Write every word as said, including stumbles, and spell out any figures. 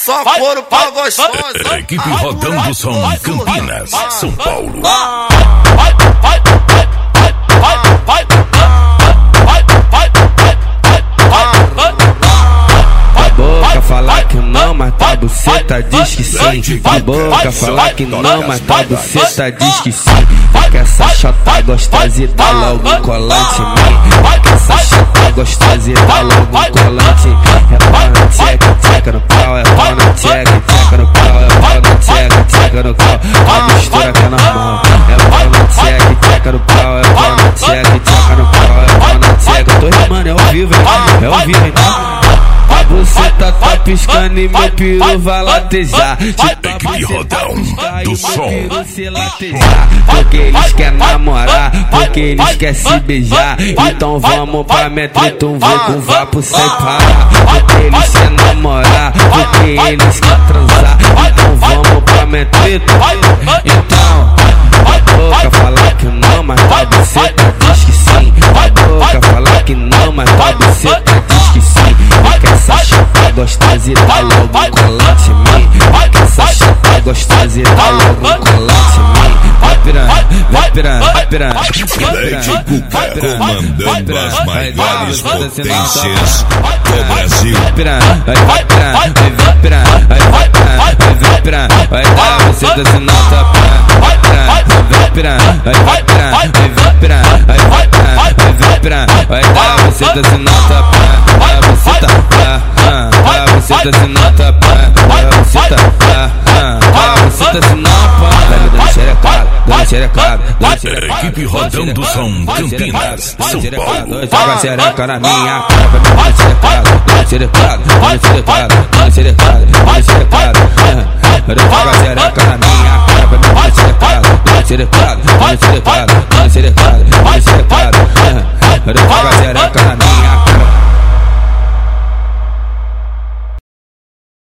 só couro pra gostosa. Equipe Rodando Som, Campinas, São Paulo. Boca falar que não, mas tua buceta diz que sim. A boca falar que não, mas tua buceta diz que sim. Que essa chota gostosa e dá logo um colante em mim. Que essa chota gostosa e dá logo um colante em mim. É pau na tcheca, tcheca no pau. É pau na tcheca, tcheca no pau. É pau na tcheca, tcheca no pau. A mistura que é normal. É pau na tcheca, tcheca no pau. É pau na tcheca, tcheca no pau. É pau na tcheca. Eu tô rimando, é ao vivo, hein? É ao vivo, então. A buceta tá piscando e meu piru vai latejar. Equipe Rodão do Som. Porque eles querem namorar, porque eles querem se beijar. Então vamos pra metrito, vou com vapo sem parar. Porque eles querem namorar, porque eles querem transar. Então vamos pra metrito. Então, a boca fala que não, mas a buceta diz que sim. A boca fala que não, mas a buceta diz que sim. Que essa chata gostosa e dá logo um colante em mim. Que essa chata gostosa e dá logo um colante em mim. Vai piranha, vai piranha, vai piranha. Leite Cuca comandando as maiores potências do Brasil. Vai piranha, vai piranha, vai piranha, vai piranha, vai piranha. Vai dar você da sinata piranha. Vai piranha, vai piranha, vai piranha, vai piranha, vai piranha. Vai dar você da sinata piranha. Vai você tá, vai você tá sinata piranha. Vai você tá, vai você tá sinata piranha. Vai dando xerecada, dando xerecada, dando xerecada. Equipe Rodando Som, Campinas, São Paulo. Joga xereca na minha cara, vai me dando xerecada, dando xerecada, dando xerecada, dando xerecada, dando xerecada. Joga xereca na minha cara, vai me dando xerecada, dando xerecada, dando xerecada, dando xerecada, dando xerecada. Joga xereca na minha